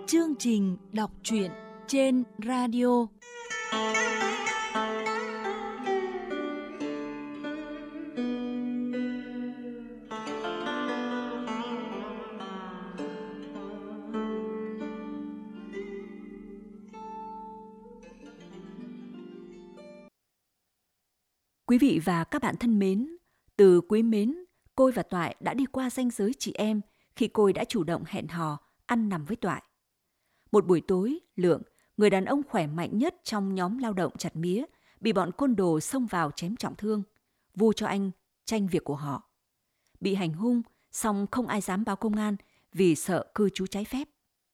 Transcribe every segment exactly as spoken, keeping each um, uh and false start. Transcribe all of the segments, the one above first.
Chương trình đọc truyện trên radio. Quý vị và các bạn thân mến, từ quý mến, Côi và Toại đã đi qua ranh giới chị em khi Côi đã chủ động hẹn hò ăn nằm với Toại. Một buổi tối, Lượng, người đàn ông khỏe mạnh nhất trong nhóm lao động chặt mía, bị bọn côn đồ xông vào chém trọng thương, vu cho anh tranh việc của họ. Bị hành hung, song không ai dám báo công an vì sợ cư trú trái phép.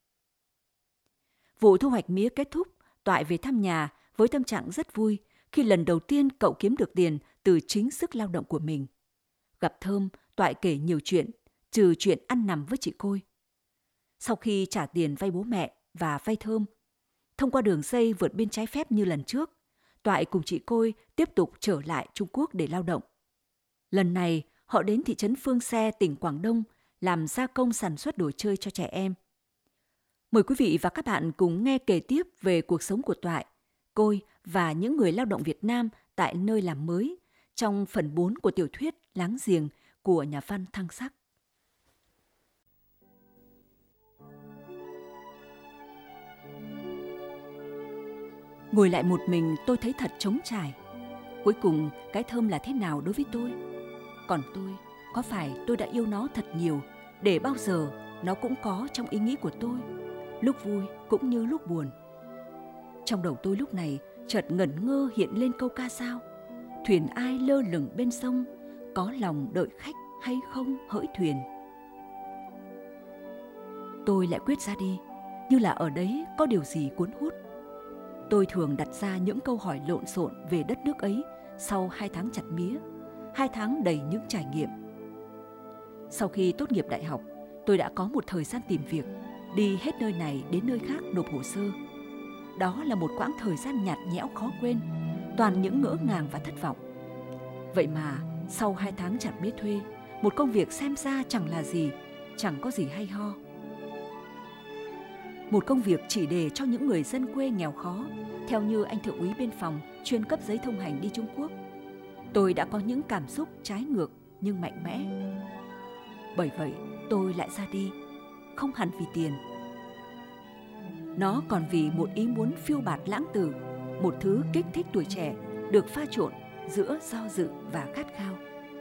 Vụ thu hoạch mía kết thúc, Toại về thăm nhà với tâm trạng rất vui khi lần đầu tiên cậu kiếm được tiền từ chính sức lao động của mình. Gặp Thơm, Toại kể nhiều chuyện, trừ chuyện ăn nằm với chị Côi. Sau khi trả tiền vay bố mẹ và vay Thơm, thông qua đường dây vượt biên trái phép như lần trước, Toại cùng chị Côi tiếp tục trở lại Trung Quốc để lao động. Lần này, họ đến thị trấn Phương Xe, tỉnh Quảng Đông, làm gia công sản xuất đồ chơi cho trẻ em. Mời quý vị và các bạn cùng nghe kể tiếp về cuộc sống của Toại, Côi và những người lao động Việt Nam tại nơi làm mới trong phần bốn của tiểu thuyết Láng giềng của nhà văn Thăng Sắc. Ngồi lại một mình tôi thấy thật trống trải. Cuối cùng cái Thơm là thế nào đối với tôi? Còn tôi, có phải tôi đã yêu nó thật nhiều để bao giờ nó cũng có trong ý nghĩ của tôi, lúc vui cũng như lúc buồn? Trong đầu tôi lúc này chợt ngẩn ngơ hiện lên câu ca dao: thuyền ai lơ lửng bên sông, có lòng đợi khách hay không hỡi thuyền. Tôi lại quyết ra đi, như là ở đấy có điều gì cuốn hút. Tôi thường đặt ra những câu hỏi lộn xộn về đất nước ấy sau hai tháng chặt mía, hai tháng đầy những trải nghiệm. Sau khi tốt nghiệp đại học, tôi đã có một thời gian tìm việc, đi hết nơi này đến nơi khác nộp hồ sơ. Đó là một quãng thời gian nhạt nhẽo khó quên, toàn những ngỡ ngàng và thất vọng. Vậy mà sau hai tháng chặt mía thuê, một công việc xem ra chẳng là gì, chẳng có gì hay ho. Một công việc chỉ để cho những người dân quê nghèo khó, theo như anh thượng úy biên phòng chuyên cấp giấy thông hành đi Trung Quốc. Tôi đã có những cảm xúc trái ngược nhưng mạnh mẽ. Bởi vậy tôi lại ra đi, không hẳn vì tiền. Nó còn vì một ý muốn phiêu bạt lãng tử, một thứ kích thích tuổi trẻ được pha trộn giữa do dự và khát khao.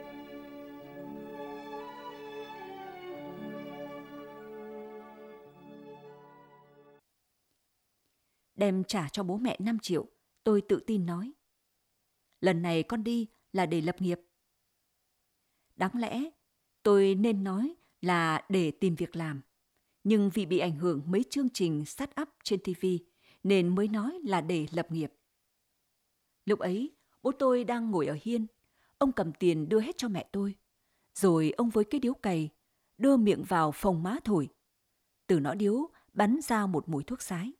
Đem trả cho bố mẹ năm triệu, tôi tự tin nói: lần này con đi là để lập nghiệp. Đáng lẽ tôi nên nói là để tìm việc làm, nhưng vì bị ảnh hưởng mấy chương trình start-up trên ti vi nên mới nói là để lập nghiệp. Lúc ấy, bố tôi đang ngồi ở hiên, ông cầm tiền đưa hết cho mẹ tôi, rồi ông với cái điếu cày đưa miệng vào phồng má thổi. Từ nõ điếu bắn ra một mùi thuốc sái.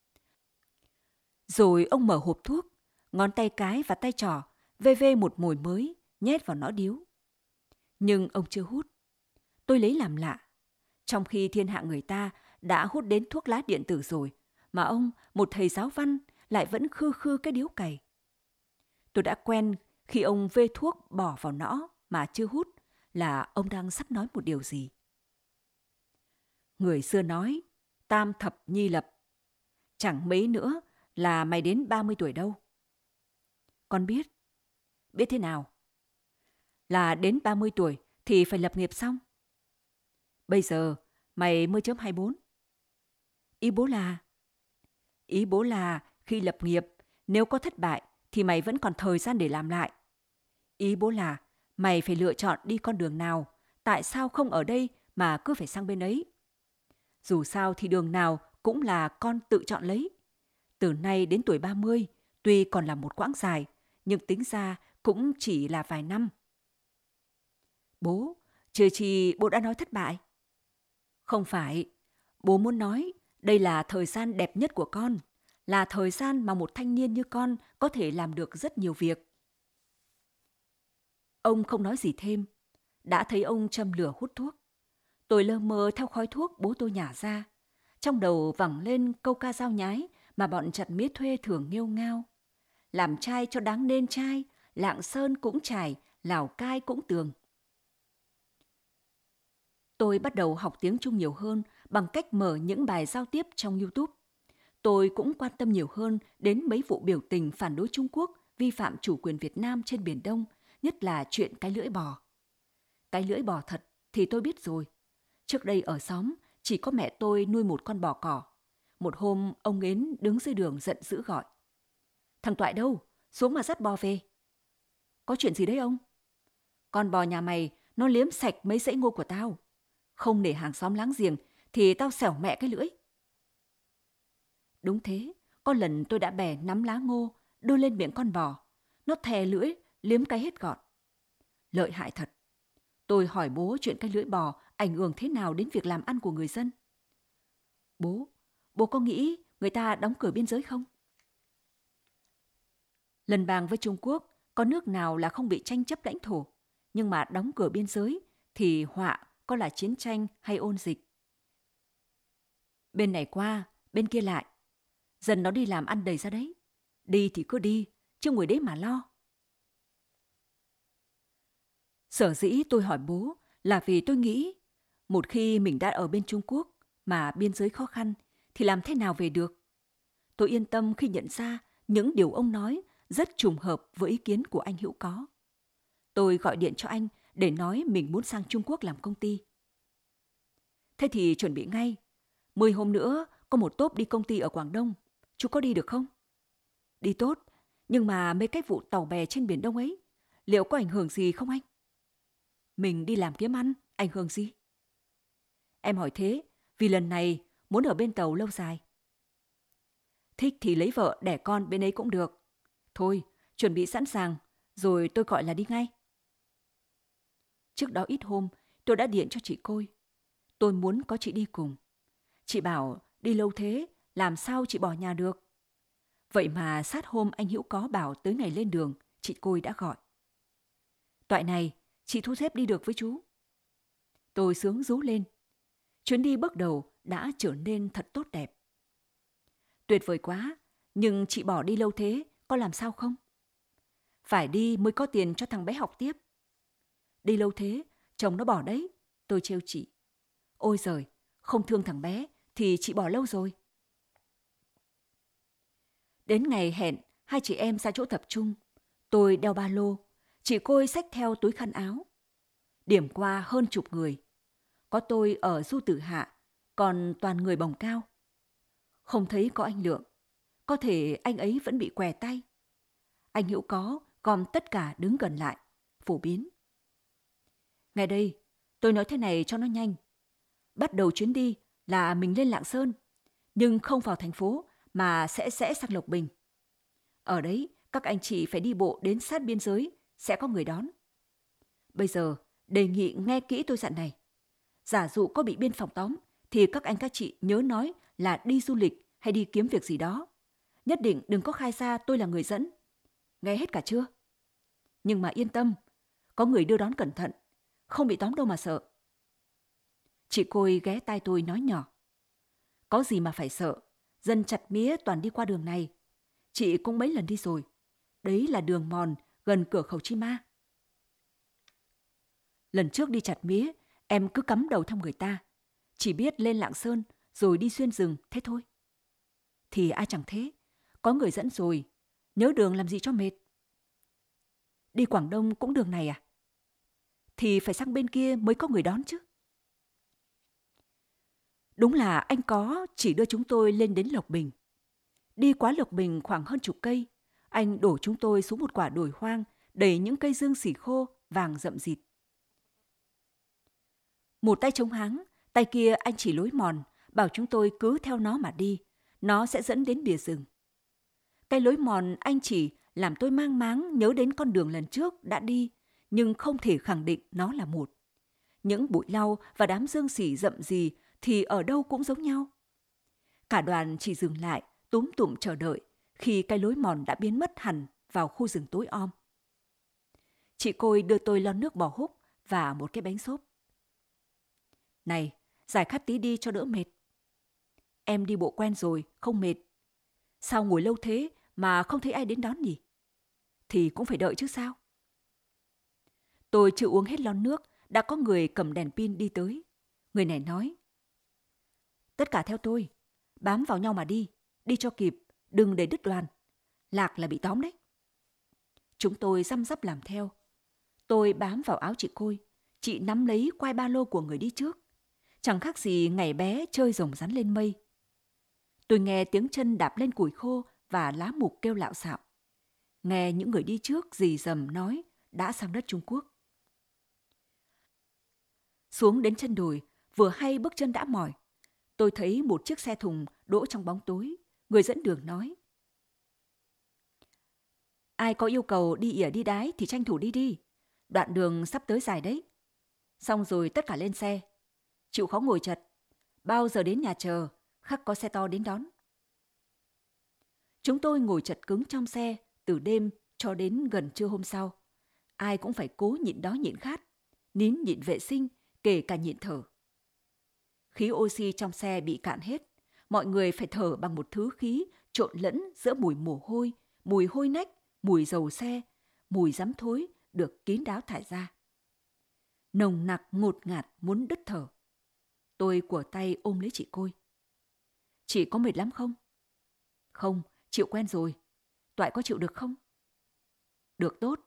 Rồi ông mở hộp thuốc, ngón tay cái và tay trỏ vê vê một mồi mới nhét vào nõ điếu. Nhưng ông chưa hút. Tôi lấy làm lạ. Trong khi thiên hạ người ta đã hút đến thuốc lá điện tử rồi, mà ông, một thầy giáo văn, lại vẫn khư khư cái điếu cày. Tôi đã quen khi ông vê thuốc bỏ vào nõ mà chưa hút là ông đang sắp nói một điều gì. Người xưa nói, tam thập nhi lập. Chẳng mấy nữa là mày đến ba mươi tuổi đâu. Con biết. Biết thế nào? Là đến ba mươi tuổi thì phải lập nghiệp xong. Bây giờ mày mới chấm hai mươi bốn. Ý bố là... Ý bố là khi lập nghiệp, nếu có thất bại thì mày vẫn còn thời gian để làm lại. Ý bố là mày phải lựa chọn đi con đường nào, tại sao không ở đây mà cứ phải sang bên ấy. Dù sao thì đường nào cũng là con tự chọn lấy. Từ nay đến tuổi ba mươi, tuy còn là một quãng dài, nhưng tính ra cũng chỉ là vài năm. Bố, trừ chi bố đã nói thất bại. Không phải, bố muốn nói đây là thời gian đẹp nhất của con, là thời gian mà một thanh niên như con có thể làm được rất nhiều việc. Ông không nói gì thêm, đã thấy ông châm lửa hút thuốc. Tôi lơ mơ theo khói thuốc bố tôi nhả ra, Trong đầu vẳng lên câu ca dao nhái mà bọn chặt mía thuê thường nghêu ngao. Làm trai cho đáng nên trai, Lạng Sơn cũng trải, Lào Cai cũng tường. Tôi bắt đầu học tiếng Trung nhiều hơn bằng cách mở những bài giao tiếp trong YouTube. Tôi cũng quan tâm nhiều hơn đến mấy vụ biểu tình phản đối Trung Quốc vi phạm chủ quyền Việt Nam trên Biển Đông, nhất là chuyện cái lưỡi bò. Cái lưỡi bò thật thì tôi biết rồi. Trước đây ở xóm, chỉ có mẹ tôi nuôi một con bò cỏ. Một hôm, ông Ến đứng dưới đường giận dữ gọi. Thằng Toại đâu? Xuống mà dắt bò về. Có chuyện gì đấy ông? Con bò nhà mày, nó liếm sạch mấy dãy ngô của tao. Không để hàng xóm láng giềng, thì tao xẻo mẹ cái lưỡi. Đúng thế, có lần tôi đã bẻ nắm lá ngô, đưa lên miệng con bò. Nó thè lưỡi, liếm cái hết gọn. Lợi hại thật. Tôi hỏi bố chuyện cái lưỡi bò ảnh hưởng thế nào đến việc làm ăn của người dân. Bố, bố có nghĩ người ta đóng cửa biên giới không? Lần bàng với Trung Quốc, có nước nào là không bị tranh chấp lãnh thổ, nhưng mà đóng cửa biên giới thì họa có là chiến tranh hay ôn dịch. Bên này qua, bên kia lại. Dần nó đi làm ăn đầy ra đấy. Đi thì cứ đi, chứ ngồi đấy mà lo. Sở dĩ tôi hỏi bố là vì tôi nghĩ một khi mình đã ở bên Trung Quốc mà biên giới khó khăn thì làm thế nào về được. Tôi yên tâm khi nhận ra những điều ông nói rất trùng hợp với ý kiến của anh Hữu Có. Tôi gọi điện cho anh để nói mình muốn sang Trung Quốc làm công ty. Thế thì chuẩn bị ngay. Mười hôm nữa có một tốp đi công ty ở Quảng Đông. Chú có đi được không? Đi tốt, nhưng mà mấy cái vụ tàu bè trên Biển Đông ấy, liệu có ảnh hưởng gì không anh? Mình đi làm kiếm ăn, ảnh hưởng gì? Em hỏi thế, vì lần này muốn ở bên tàu lâu dài. Thích thì lấy vợ đẻ con bên ấy cũng được. Thôi, chuẩn bị sẵn sàng, rồi tôi gọi là đi ngay. Trước đó ít hôm, tôi đã điện cho chị Côi. Tôi muốn có chị đi cùng. Chị bảo đi lâu thế, làm sao chị bỏ nhà được? Vậy mà sát hôm anh Hữu Có bảo tới ngày lên đường, chị Côi đã gọi. Toại này, chị thu xếp đi được với chú. Tôi sướng rú lên. Chuyến đi bước đầu đã trở nên thật tốt đẹp. Tuyệt vời quá, nhưng chị bỏ đi lâu thế, có làm sao không? Phải đi mới có tiền cho thằng bé học tiếp. Đi lâu thế, chồng nó bỏ đấy. Tôi trêu chị. Ôi giời, không thương thằng bé thì chị bỏ lâu rồi. Đến ngày hẹn, hai chị em ra chỗ tập trung. Tôi đeo ba lô, chị Côi xách theo túi khăn áo. Điểm qua hơn chục người. Có tôi ở Du Tử Hạ, còn toàn người bồng cao. Không thấy có anh Lượng. Có thể anh ấy vẫn bị què tay. Anh Hữu Có gom tất cả đứng gần lại, phổ biến. Ngay đây, tôi nói thế này cho nó nhanh. Bắt đầu chuyến đi là mình lên Lạng Sơn, nhưng không vào thành phố mà sẽ rẽ sang Lộc Bình. Ở đấy, các anh chị phải đi bộ đến sát biên giới, sẽ có người đón. Bây giờ, đề nghị nghe kỹ tôi dặn này. Giả dụ có bị biên phòng tóm, thì các anh các chị nhớ nói là đi du lịch hay đi kiếm việc gì đó. Nhất định đừng có khai ra tôi là người dẫn. Nghe hết cả chưa? Nhưng mà yên tâm, có người đưa đón cẩn thận, không bị tóm đâu mà sợ. Chị Côi ghé tai tôi nói nhỏ. Có gì mà phải sợ, dân chặt mía toàn đi qua đường này. Chị cũng mấy lần đi rồi. Đấy là đường mòn gần cửa khẩu Chi Ma. Lần trước đi chặt mía, em cứ cắm đầu theo người ta. Chỉ biết lên Lạng Sơn rồi đi xuyên rừng, thế thôi. Thì ai chẳng thế, có người dẫn rồi, nhớ đường làm gì cho mệt. Đi Quảng Đông cũng đường này à? Thì phải sang bên kia mới có người đón chứ. Đúng là anh Có chỉ đưa chúng tôi lên đến Lộc Bình. Đi quá Lộc Bình khoảng hơn chục cây, anh đổ chúng tôi xuống một quả đồi hoang đầy những cây dương xỉ khô vàng rậm rịt. Một tay chống háng, tay kia anh chỉ lối mòn, bảo chúng tôi cứ theo nó mà đi, nó sẽ dẫn đến bìa rừng. Cái lối mòn anh chỉ làm tôi mang máng nhớ đến con đường lần trước đã đi, nhưng không thể khẳng định nó là một. Những bụi lau và đám dương xỉ rậm rì thì ở đâu cũng giống nhau. Cả đoàn chỉ dừng lại, túm tụm chờ đợi khi cái lối mòn đã biến mất hẳn vào khu rừng tối om. Chị Côi đưa tôi lon nước bò húc và một cái bánh xốp. Này, giải khát tí đi cho đỡ mệt. em đi bộ quen rồi, không mệt. Sao ngồi lâu thế mà không thấy ai đến đón nhỉ? Thì cũng phải đợi chứ sao? Tôi chưa uống hết lon nước, đã có người cầm đèn pin đi tới. Người này nói: tất cả theo tôi, bám vào nhau mà đi, đi cho kịp, đừng để đứt đoàn. Lạc là bị tóm đấy. Chúng tôi răm rắp làm theo. Tôi bám vào áo chị Côi, chị nắm lấy quai ba lô của người đi trước. Chẳng khác gì ngày bé chơi rồng rắn lên mây. Tôi nghe tiếng chân đạp lên củi khô và lá mục kêu lạo xạo. Nghe những người đi trước rì rầm nói đã sang đất Trung Quốc. Xuống đến chân đồi, vừa hay bước chân đã mỏi. Tôi thấy một chiếc xe thùng đỗ trong bóng tối. Người dẫn đường nói: ai có yêu cầu đi ỉa đi đái thì tranh thủ đi đi. Đoạn đường sắp tới dài đấy. Xong rồi tất cả lên xe. Chịu khó ngồi chật. Bao giờ đến nhà chờ, khắc có xe to đến đón. Chúng tôi ngồi chật cứng trong xe từ đêm cho đến gần trưa hôm sau. Ai cũng phải cố nhịn đói nhịn khát, nín nhịn vệ sinh, kể cả nhịn thở. Khí oxy trong xe bị cạn hết. Mọi người phải thở bằng một thứ khí trộn lẫn giữa mùi mồ hôi, mùi hôi nách, mùi dầu xe, mùi rắm thối được kín đáo thải ra. Nồng nặc ngột ngạt muốn đứt thở. Tôi của tay ôm lấy chị Côi. Chị có mệt lắm không? Không, chịu quen rồi. Toại có chịu được không? Được tốt.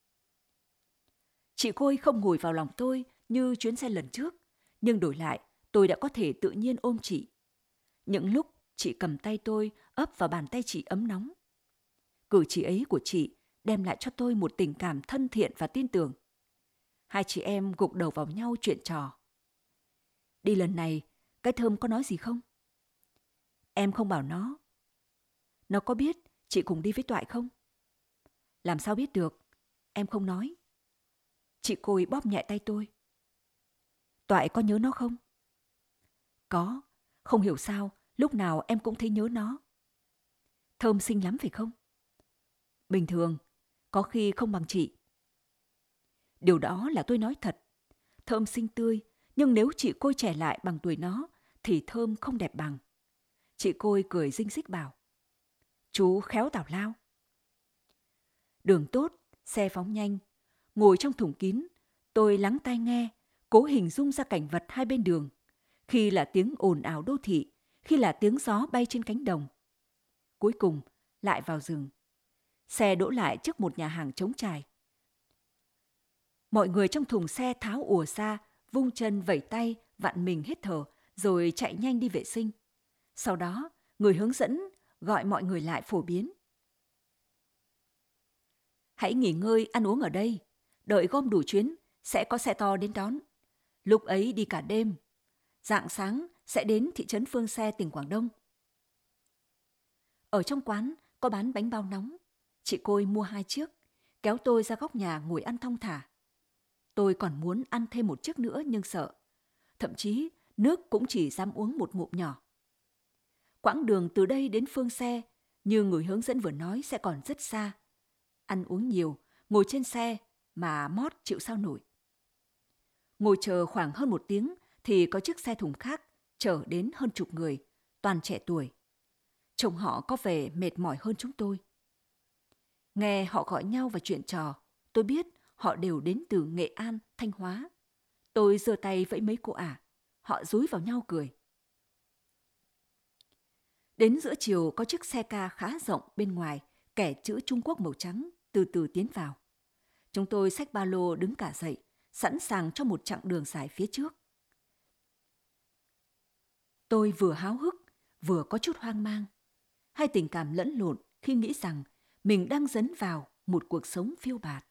Chị Côi không ngồi vào lòng tôi như chuyến xe lần trước, nhưng đổi lại tôi đã có thể tự nhiên ôm chị. Những lúc chị cầm tay tôi ấp vào bàn tay chị ấm nóng. Cử chỉ ấy của chị đem lại cho tôi một tình cảm thân thiện và tin tưởng. Hai chị em gục đầu vào nhau chuyện trò. Đi lần này, cái Thơm có nói gì không? Em không bảo nó. Nó có biết chị cùng đi với Toại không? Làm sao biết được? Em không nói. Chị Côi bóp nhẹ tay tôi. Toại có nhớ nó không? Có, không hiểu sao, lúc nào em cũng thấy nhớ nó. Thơm xinh lắm phải không? Bình thường, có khi không bằng chị. Điều đó là tôi nói thật. Thơm xinh tươi, nhưng nếu chị Côi trẻ lại bằng tuổi nó, thì Thơm không đẹp bằng. Chị Côi cười rinh rích bảo: chú khéo tào lao. Đường tốt, xe phóng nhanh. Ngồi trong thùng kín, tôi lắng tai nghe, cố hình dung ra cảnh vật hai bên đường. Khi là tiếng ồn ào đô thị, khi là tiếng gió bay trên cánh đồng. Cuối cùng, lại vào rừng. Xe đỗ lại trước một nhà hàng trống trải. Mọi người trong thùng xe tháo ùa ra, vung chân vẩy tay, vặn mình hít thở, rồi chạy nhanh đi vệ sinh. Sau đó, người hướng dẫn gọi mọi người lại phổ biến. Hãy nghỉ ngơi, ăn uống ở đây. Đợi gom đủ chuyến, sẽ có xe to đến đón. Lúc ấy đi cả đêm. Rạng sáng sẽ đến thị trấn Phương Xe, tỉnh Quảng Đông. Ở trong quán có bán bánh bao nóng. Chị Côi mua hai chiếc, kéo tôi ra góc nhà ngồi ăn thong thả. Tôi còn muốn ăn thêm một chiếc nữa nhưng sợ. Thậm chí nước cũng chỉ dám uống một ngụm nhỏ. Quãng đường từ đây đến Phương Xe, như người hướng dẫn vừa nói, sẽ còn rất xa. Ăn uống nhiều, ngồi trên xe mà mót chịu sao nổi. Ngồi chờ khoảng hơn một tiếng thì có chiếc xe thùng khác chở đến hơn chục người, toàn trẻ tuổi. Trông họ có vẻ mệt mỏi hơn chúng tôi. Nghe họ gọi nhau và chuyện trò, tôi biết họ đều đến từ Nghệ An, Thanh Hóa. Tôi giơ tay vẫy mấy cô ả, họ dúi vào nhau cười. Đến giữa chiều có chiếc xe ca khá rộng bên ngoài, kẻ chữ Trung Quốc màu trắng, từ từ tiến vào. Chúng tôi xách ba lô đứng cả dậy, sẵn sàng cho một chặng đường dài phía trước. Tôi vừa háo hức, vừa có chút hoang mang. Hai tình cảm lẫn lộn khi nghĩ rằng mình đang dấn vào một cuộc sống phiêu bạt.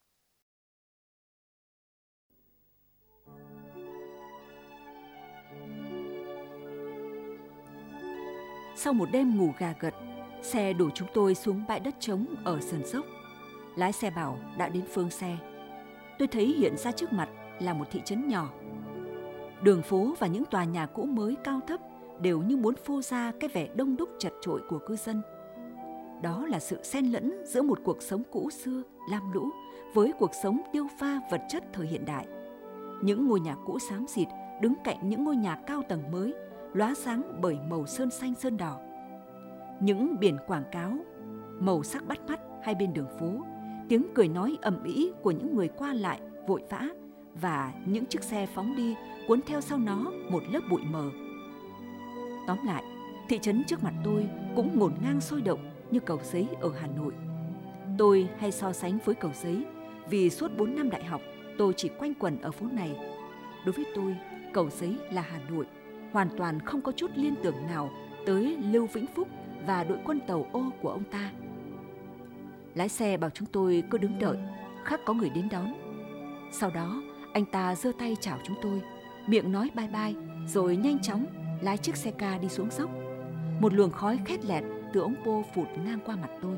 Sau một đêm ngủ gà gật, xe đổ chúng tôi xuống bãi đất trống ở sườn dốc. Lái xe bảo đã đến Phương Xe. Tôi thấy hiện ra trước mặt là một thị trấn nhỏ. Đường phố và những tòa nhà cũ mới cao thấp đều như muốn phô ra cái vẻ đông đúc chật chội của cư dân. Đó là sự xen lẫn giữa một cuộc sống cũ xưa, lam lũ với cuộc sống tiêu pha vật chất thời hiện đại. Những ngôi nhà cũ xám xịt đứng cạnh những ngôi nhà cao tầng mới, lóa sáng bởi màu sơn xanh sơn đỏ. Những biển quảng cáo, màu sắc bắt mắt hai bên đường phố, tiếng cười nói ầm ĩ của những người qua lại vội vã và những chiếc xe phóng đi cuốn theo sau nó một lớp bụi mờ. Tóm lại, thị trấn trước mặt tôi cũng ngổn ngang sôi động như Cầu Giấy ở Hà Nội. Tôi hay so sánh với Cầu Giấy vì suốt bốn năm đại học tôi chỉ quanh quẩn ở phố này. Đối với tôi, Cầu Giấy là Hà Nội, hoàn toàn không có chút liên tưởng nào tới Lưu Vĩnh Phúc và đội quân tàu ô của ông ta. Lái xe bảo chúng tôi cứ đứng đợi, khắc có người đến đón. Sau đó, anh ta giơ tay chào chúng tôi, miệng nói bye bye, rồi nhanh chóng lái chiếc xe ca đi xuống dốc. Một luồng khói khét lẹt từ ống pô phụt ngang qua mặt tôi.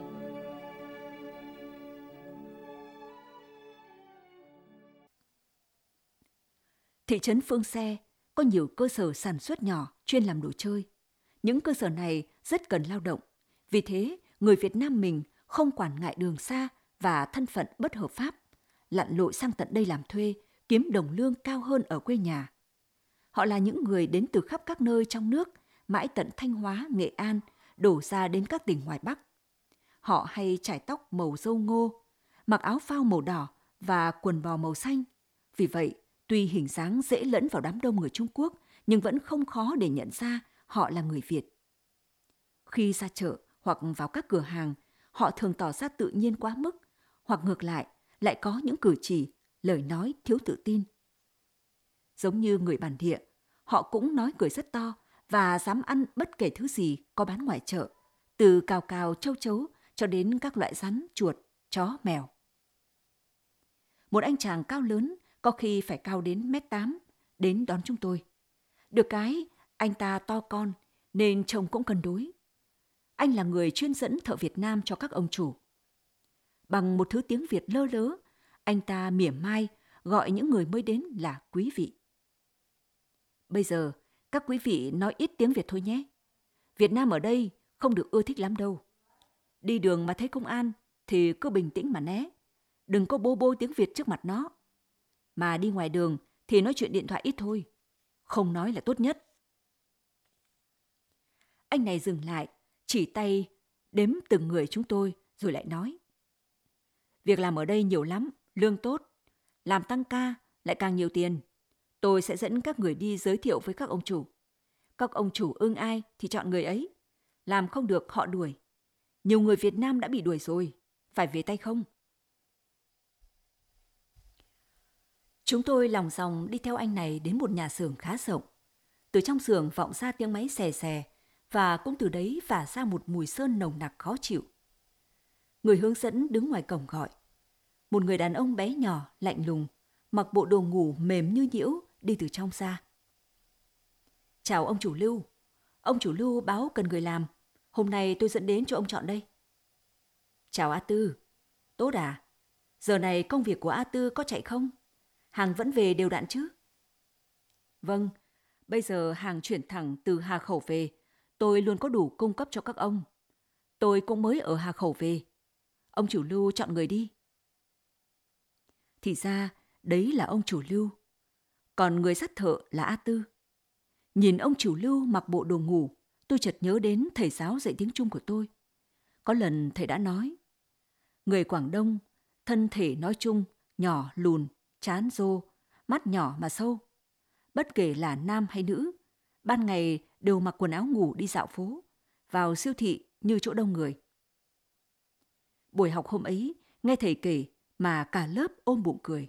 Thị trấn Phương Xe có nhiều cơ sở sản xuất nhỏ chuyên làm đồ chơi. Những cơ sở này rất cần lao động. Vì thế, người Việt Nam mình không quản ngại đường xa và thân phận bất hợp pháp, lặn lội sang tận đây làm thuê, kiếm đồng lương cao hơn ở quê nhà. Họ là những người đến từ khắp các nơi trong nước, mãi tận Thanh Hóa, Nghệ An, đổ ra đến các tỉnh ngoài Bắc. Họ hay chải tóc màu dâu ngô, mặc áo phao màu đỏ và quần bò màu xanh. Vì vậy, tuy hình dáng dễ lẫn vào đám đông người Trung Quốc, nhưng vẫn không khó để nhận ra họ là người Việt. Khi ra chợ hoặc vào các cửa hàng, họ thường tỏ ra tự nhiên quá mức, hoặc ngược lại, lại có những cử chỉ, lời nói thiếu tự tin. Giống như người bản địa, họ cũng nói cười rất to và dám ăn bất kể thứ gì có bán ngoài chợ, từ cào cào châu chấu cho đến các loại rắn, chuột, chó, mèo. Một anh chàng cao lớn, có khi phải cao đến mét tám, đến đón chúng tôi. Được cái, anh ta to con, nên trông cũng cân đối. Anh là người chuyên dẫn thợ Việt Nam cho các ông chủ. Bằng một thứ tiếng Việt lơ lớ, anh ta mỉa mai gọi những người mới đến là quý vị. Bây giờ, các quý vị nói ít tiếng Việt thôi nhé. Việt Nam ở đây không được ưa thích lắm đâu. Đi đường mà thấy công an thì cứ bình tĩnh mà né. Đừng có bô bô tiếng Việt trước mặt nó. Mà đi ngoài đường thì nói chuyện điện thoại ít thôi. Không nói là tốt nhất. Anh này dừng lại, chỉ tay đếm từng người chúng tôi rồi lại nói. Việc làm ở đây nhiều lắm, lương tốt. Làm tăng ca lại càng nhiều tiền. Tôi sẽ dẫn các người đi giới thiệu với các ông chủ. Các ông chủ ưng ai thì chọn người ấy. Làm không được họ đuổi. Nhiều người Việt Nam đã bị đuổi rồi. Phải về tay không? Chúng tôi lòng dòng đi theo anh này đến một nhà xưởng khá rộng. Từ trong xưởng vọng ra tiếng máy xè xè và cũng từ đấy phả ra một mùi sơn nồng nặc khó chịu. Người hướng dẫn đứng ngoài cổng gọi. Một người đàn ông bé nhỏ, lạnh lùng, mặc bộ đồ ngủ mềm như nhiễu đi từ trong ra. Chào ông chủ Lưu. Ông chủ Lưu báo cần người làm. Hôm nay tôi dẫn đến cho ông chọn đây. Chào A Tư. Tốt à? Giờ này công việc của A Tư có chạy không? Hàng vẫn về đều đặn chứ? Vâng, bây giờ hàng chuyển thẳng từ Hà Khẩu về. Tôi luôn có đủ cung cấp cho các ông. Tôi cũng mới ở Hà Khẩu về. Ông chủ Lưu chọn người đi. Thì ra, đấy là ông chủ Lưu. Còn người sắt thợ là A Tư. Nhìn ông chủ Lưu mặc bộ đồ ngủ, tôi chợt nhớ đến thầy giáo dạy tiếng Trung của tôi. Có lần thầy đã nói, người Quảng Đông, thân thể nói chung, nhỏ, lùn, trán rô, mắt nhỏ mà sâu. Bất kể là nam hay nữ, ban ngày đều mặc quần áo ngủ đi dạo phố, vào siêu thị như chỗ đông người. Buổi học hôm ấy, nghe thầy kể mà cả lớp ôm bụng cười.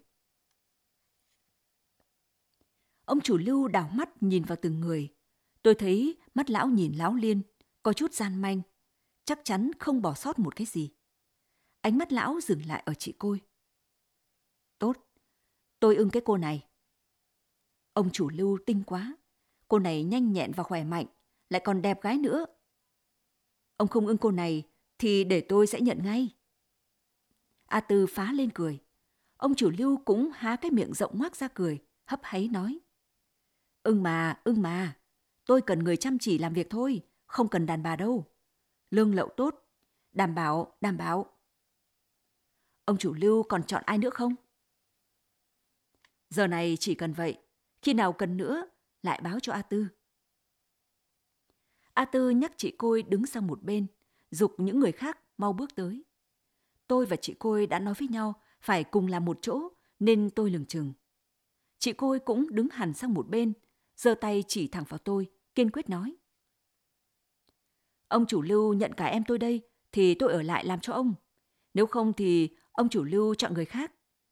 Ông chủ Lưu đảo mắt nhìn vào từng người. Tôi thấy mắt lão nhìn láo liên, có chút gian manh, chắc chắn không bỏ sót một cái gì. Ánh mắt lão dừng lại ở chị Côi. Tốt, tôi ưng cái cô này. Ông chủ Lưu tinh quá, cô này nhanh nhẹn và khỏe mạnh, lại còn đẹp gái nữa. Ông không ưng cô này thì để tôi sẽ nhận ngay. A Tư phá lên cười. Ông chủ Lưu cũng há cái miệng rộng ngoác ra cười, hấp háy nói. Ưng mà, ưng mà, tôi cần người chăm chỉ làm việc thôi, không cần đàn bà đâu. Lương lậu tốt, đảm bảo, đảm bảo. Ông chủ Lưu còn chọn ai nữa không? Giờ này chỉ cần vậy, khi nào cần nữa lại báo cho A Tư. A Tư nhắc chị Côi đứng sang một bên, giục những người khác mau bước tới. Tôi và chị Côi đã nói với nhau phải cùng làm một chỗ, nên tôi lừng chừng. Chị Côi cũng đứng hẳn sang một bên, giơ tay chỉ thẳng vào tôi, kiên quyết nói. Ông chủ Lưu nhận cả em tôi đây, thì tôi ở lại làm cho ông. Nếu không thì ông chủ Lưu chọn người khác.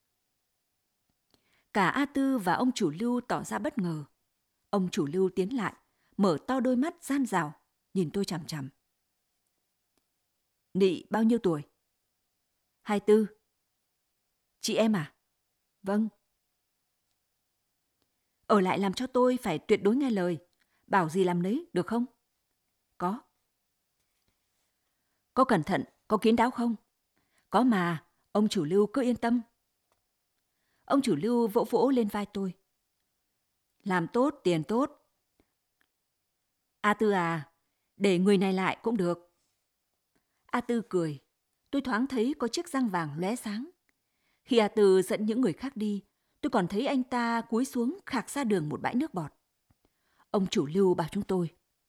Cả A Tư và ông chủ Lưu tỏ ra bất ngờ. Ông chủ Lưu tiến lại, mở to đôi mắt gian dảo, nhìn tôi chằm chằm. Nị bao nhiêu tuổi? Hai tư. Chị em à? Vâng. Ở lại làm cho tôi phải tuyệt đối nghe lời. Bảo gì làm nấy, được không? Có. Có cẩn thận, có kín đáo không? Có mà, ông chủ Lưu cứ yên tâm. Ông chủ Lưu vỗ vỗ lên vai tôi. Làm tốt, tiền tốt. A Tư à, để người này lại cũng được. A Tư cười. Tôi thoáng thấy có chiếc răng vàng lóe sáng. Khi A Tư dẫn những người khác đi, tôi còn thấy anh ta cúi xuống khạc ra đường một bãi nước bọt. Ông chủ Lưu bảo chúng tôi.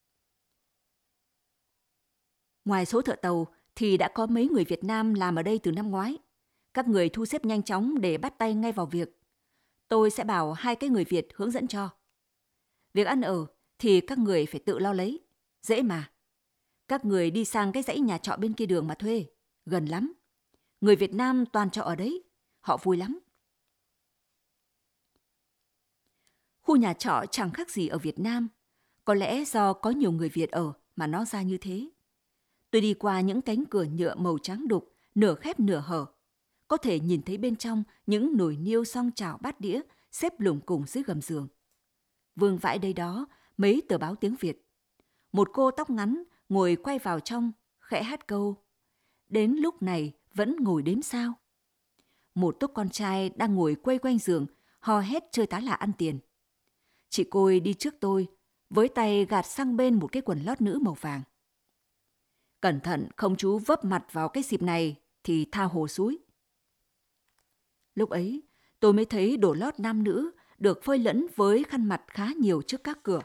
Ngoài số thợ tàu thì đã có mấy người Việt Nam làm ở đây từ năm ngoái. Các người thu xếp nhanh chóng để bắt tay ngay vào việc. Tôi sẽ bảo hai cái người Việt hướng dẫn cho. Việc ăn ở thì các người phải tự lo lấy. Dễ mà. Các người đi sang cái dãy nhà trọ bên kia đường mà thuê. Gần lắm. Người Việt Nam toàn trọ ở đấy. Họ vui lắm. Khu nhà trọ chẳng khác gì ở Việt Nam. Có lẽ do có nhiều người Việt ở mà nó ra như thế. Tôi đi qua những cánh cửa nhựa màu trắng đục, nửa khép nửa hở. Có thể nhìn thấy bên trong những nồi niêu song chảo bát đĩa xếp lủng củng dưới gầm giường. Vương vãi đây đó mấy tờ báo tiếng Việt. Một cô tóc ngắn ngồi quay vào trong, khẽ hát câu. Đến lúc này vẫn ngồi đếm sao? Một tốp con trai đang ngồi quay quanh giường, hò hét chơi tá lạ ăn tiền. Chị Côi đi trước tôi, với tay gạt sang bên một cái quần lót nữ màu vàng. Cẩn thận không chú vấp mặt vào cái xịp này thì tha hồ xúi. Lúc ấy, tôi mới thấy đồ lót nam nữ được phơi lẫn với khăn mặt khá nhiều trước các cửa.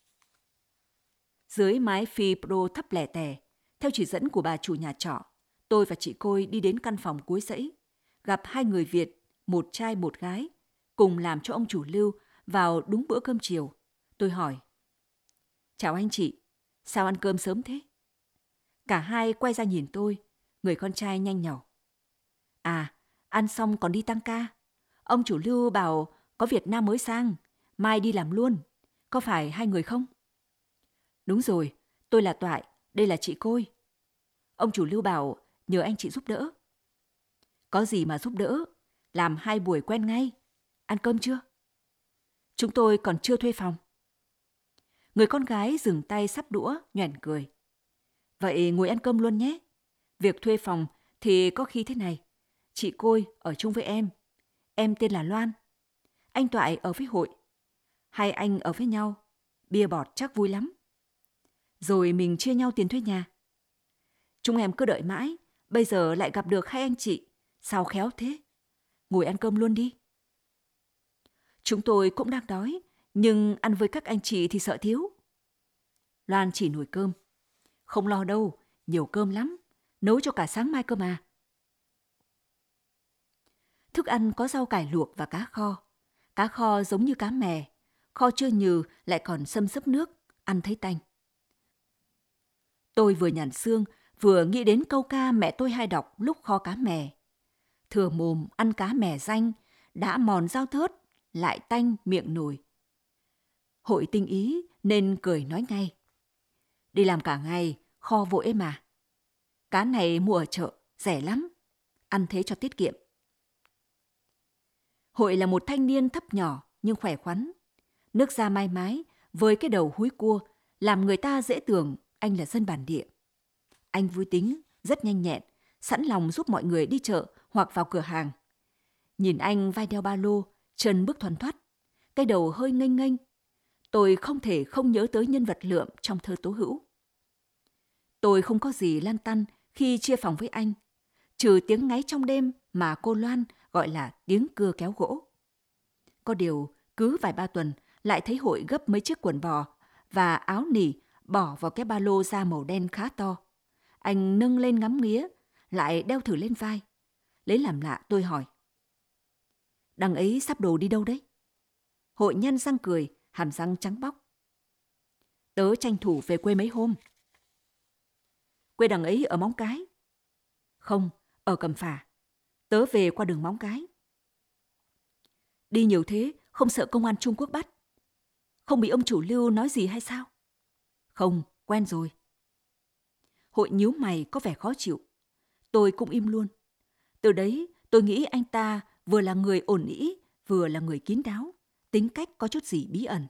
Dưới mái phi pro thấp lẻ tẻ, theo chỉ dẫn của bà chủ nhà trọ, tôi và chị Côi đi đến căn phòng cuối dãy, gặp hai người Việt, một trai một gái, cùng làm cho ông chủ Lưu vào đúng bữa cơm chiều. Tôi hỏi, chào anh chị, sao ăn cơm sớm thế? Cả hai quay ra nhìn tôi, người con trai nhanh nhỏ. À, ăn xong còn đi tăng ca. Ông chủ Lưu bảo có Việt Nam mới sang, mai đi làm luôn. Có phải hai người không? Đúng rồi, tôi là Toại, đây là chị Côi. Ông chủ Lưu bảo nhờ anh chị giúp đỡ. Có gì mà giúp đỡ, làm hai buổi quen ngay. Ăn cơm chưa? Chúng tôi còn chưa thuê phòng. Người con gái dừng tay sắp đũa, nhoẻn cười. Vậy ngồi ăn cơm luôn nhé. Việc thuê phòng thì có khi thế này. Chị Côi ở chung với em. Em tên là Loan. Anh Toại ở với Hội. Hai anh ở với nhau. Bia bọt chắc vui lắm. Rồi mình chia nhau tiền thuê nhà. Chúng em cứ đợi mãi. Bây giờ lại gặp được hai anh chị. Sao khéo thế? Ngồi ăn cơm luôn đi. Chúng tôi cũng đang đói. Nhưng ăn với các anh chị thì sợ thiếu. Loan chỉ nồi cơm. Không lo đâu, nhiều cơm lắm. Nấu cho cả sáng mai cơ mà. Thức ăn có rau cải luộc và cá kho. Cá kho giống như cá mè. Kho chưa nhừ lại còn xâm xấp nước, ăn thấy tanh. Tôi vừa nhàn xương, vừa nghĩ đến câu ca mẹ tôi hay đọc lúc kho cá mè. Thừa mồm ăn cá mè ranh, đã mòn dao thớt, lại tanh miệng nồi. Hội tinh ý nên cười nói ngay. Đi làm cả ngày, kho vội mà. Cá này mua ở chợ, rẻ lắm. Ăn thế cho tiết kiệm. Hội là một thanh niên thấp nhỏ nhưng khỏe khoắn. Nước da mai mái, với cái đầu húi cua, làm người ta dễ tưởng anh là dân bản địa. Anh vui tính, rất nhanh nhẹn, sẵn lòng giúp mọi người đi chợ hoặc vào cửa hàng. Nhìn anh vai đeo ba lô, chân bước thoăn thoắt, cái đầu hơi nghênh nghênh. Tôi không thể không nhớ tới nhân vật Lượm trong thơ Tố Hữu. Tôi không có gì lăn tăn khi chia phòng với anh, trừ tiếng ngáy trong đêm mà cô Loan gọi là tiếng cưa kéo gỗ. Có điều, cứ vài ba tuần lại thấy Hội gấp mấy chiếc quần bò và áo nỉ bỏ vào cái ba lô da màu đen khá to. Anh nâng lên ngắm nghía, lại đeo thử lên vai. Lấy làm lạ tôi hỏi. Đằng ấy sắp đồ đi đâu đấy? Hội nhăn răng cười, hàm răng trắng bóc. Tớ tranh thủ về quê mấy hôm. Quê đằng ấy ở Móng Cái? Không, ở Cẩm Phả. Tớ về qua đường Móng Cái. Đi nhiều thế, không sợ công an Trung Quốc bắt? Không bị ông chủ Lưu nói gì hay sao? Không, quen rồi. Hội nhíu mày có vẻ khó chịu. Tôi cũng im luôn. Từ đấy tôi nghĩ anh ta vừa là người ổn ĩ, vừa là người kín đáo, tính cách có chút gì bí ẩn.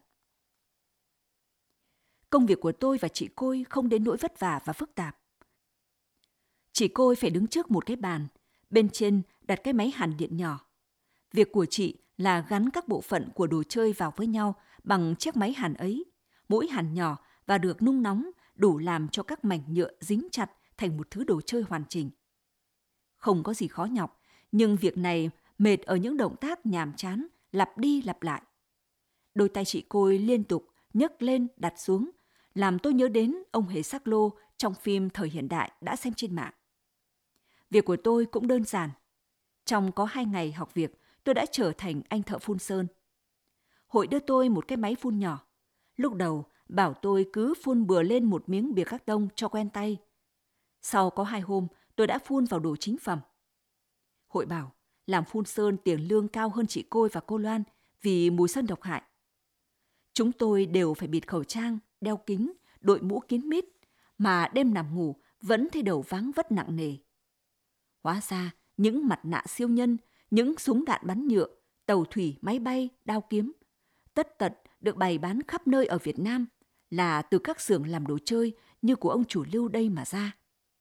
Công việc của tôi và chị Côi không đến nỗi vất vả và phức tạp. Chị Côi phải đứng trước một cái bàn, bên trên đặt cái máy hàn điện nhỏ. Việc của chị là gắn các bộ phận của đồ chơi vào với nhau bằng chiếc máy hàn ấy, mỗi hàn nhỏ và được nung nóng đủ làm cho các mảnh nhựa dính chặt thành một thứ đồ chơi hoàn chỉnh. Không có gì khó nhọc, nhưng việc này mệt ở những động tác nhàm chán, lặp đi lặp lại. Đôi tay chị Côi liên tục nhấc lên đặt xuống, làm tôi nhớ đến ông hề Sắc Lô trong phim thời hiện đại đã xem trên mạng. Việc của tôi cũng đơn giản. Trong có hai ngày học việc, tôi đã trở thành anh thợ phun sơn. Hội đưa tôi một cái máy phun nhỏ. Lúc đầu, bảo tôi cứ phun bừa lên một miếng bìa cát tông cho quen tay. Sau có hai hôm, tôi đã phun vào đồ chính phẩm. Hội bảo, làm phun sơn tiền lương cao hơn chị Côi và cô Loan vì mùi sơn độc hại. Chúng tôi đều phải bịt khẩu trang, đeo kính, đội mũ kín mít, mà đêm nằm ngủ vẫn thấy đầu váng vất nặng nề. Hóa ra, những mặt nạ siêu nhân, những súng đạn bắn nhựa, tàu thủy, máy bay, đao kiếm, tất tật được bày bán khắp nơi ở Việt Nam là từ các xưởng làm đồ chơi như của ông chủ Lưu đây mà ra.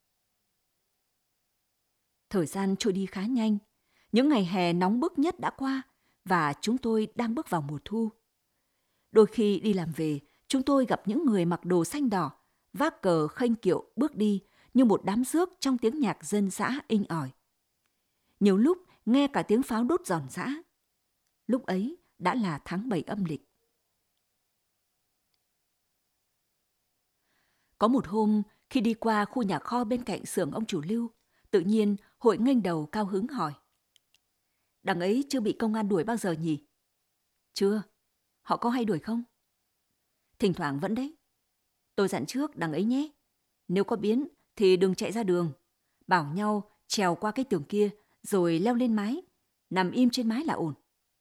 Thời gian trôi đi khá nhanh. Những ngày hè nóng bức nhất đã qua và chúng tôi đang bước vào mùa thu. Đôi khi đi làm về, chúng tôi gặp những người mặc đồ xanh đỏ, vác cờ khênh kiệu bước đi như một đám rước trong tiếng nhạc dân dã inh ỏi. Nhiều lúc nghe cả tiếng pháo đốt giòn giã. Lúc ấy đã là tháng bảy âm lịch. Có một hôm, khi đi qua khu nhà kho bên cạnh xưởng ông chủ Lưu, tự nhiên Hội nghênh đầu cao hứng hỏi. Đằng ấy chưa bị công an đuổi bao giờ nhỉ? Chưa. Họ có hay đuổi không? Thỉnh thoảng vẫn đấy. Tôi dặn trước đằng ấy nhé. Nếu có biến thì đừng chạy ra đường. Bảo nhau trèo qua cái tường kia rồi leo lên mái. Nằm im trên mái là ổn.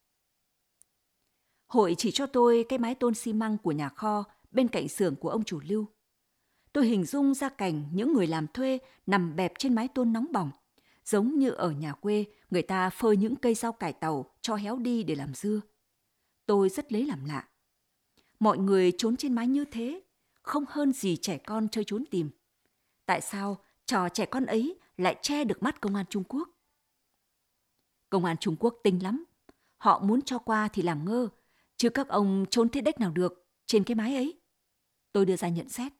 Hội chỉ cho tôi cái mái tôn xi măng của nhà kho bên cạnh xưởng của ông chủ Lưu. Tôi hình dung ra cảnh những người làm thuê nằm bẹp trên mái tôn nóng bỏng, giống như ở nhà quê người ta phơi những cây rau cải tàu cho héo đi để làm dưa. Tôi rất lấy làm lạ. Mọi người trốn trên mái như thế, không hơn gì trẻ con chơi trốn tìm. Tại sao trò trẻ con ấy lại che được mắt công an Trung Quốc? Công an Trung Quốc tinh lắm. Họ muốn cho qua thì làm ngơ, chứ các ông trốn thế đếch nào được trên cái mái ấy. Tôi đưa ra nhận xét.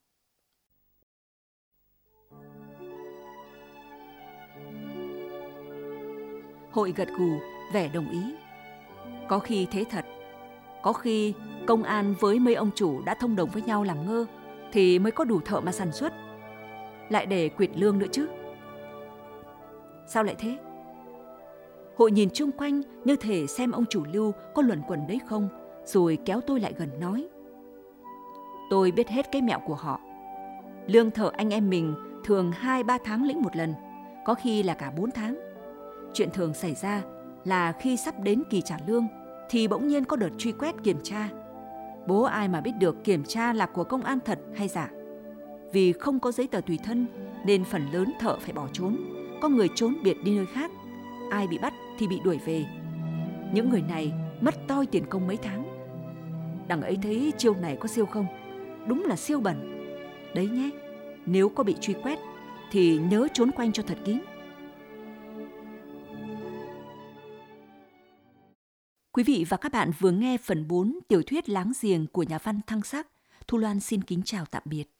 Hội gật gù, vẻ đồng ý. Có khi thế thật. Có khi công an với mấy ông chủ đã thông đồng với nhau làm ngơ thì mới có đủ thợ mà sản xuất. Lại để quyệt lương nữa chứ. Sao lại thế? Hội nhìn chung quanh như thể xem ông chủ Lưu có luẩn quẩn đấy không, rồi kéo tôi lại gần nói. Tôi biết hết cái mẹo của họ. Lương thợ anh em mình thường hai ba tháng lĩnh một lần, có khi là cả bốn tháng. Chuyện thường xảy ra là khi sắp đến kỳ trả lương thì bỗng nhiên có đợt truy quét kiểm tra. Bố ai mà biết được kiểm tra là của công an thật hay giả. Vì không có giấy tờ tùy thân nên phần lớn thợ phải bỏ trốn, có người trốn biệt đi nơi khác. Ai bị bắt thì bị đuổi về. Những người này mất toi tiền công mấy tháng. Đằng ấy thấy chiêu này có siêu không? Đúng là siêu bẩn. Đấy nhé, nếu có bị truy quét thì nhớ trốn quanh cho thật kín. Quý vị và các bạn vừa nghe phần bốn tiểu thuyết Láng giềng của nhà văn Thăng Sắc. Thu Loan xin kính chào tạm biệt.